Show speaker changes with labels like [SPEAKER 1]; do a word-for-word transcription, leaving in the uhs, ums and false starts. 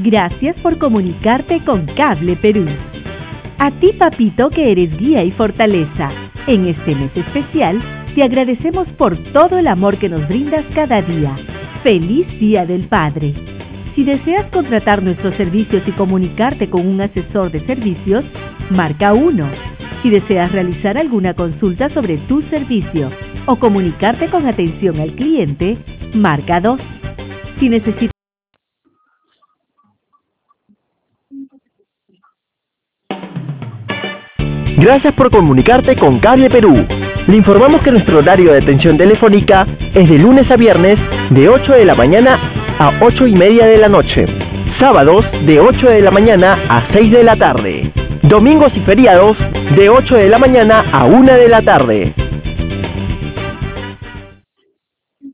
[SPEAKER 1] Gracias por comunicarte con Cable Perú. A ti, papito, que eres guía y fortaleza. En este mes especial, te agradecemos por todo el amor que nos brindas cada día. ¡Feliz Día del Padre! Si deseas contratar nuestros servicios y comunicarte con un asesor de servicios, marca uno. Si deseas realizar alguna consulta sobre tu servicio o comunicarte con atención al cliente, marca dos. Si necesitas
[SPEAKER 2] Gracias por comunicarte con Cable Perú. Le informamos que nuestro horario de atención telefónica es de lunes a viernes de ocho de la mañana a ocho y media de la noche. Sábados de ocho de la mañana a seis de la tarde. Domingos y feriados de ocho de la mañana a una de la tarde.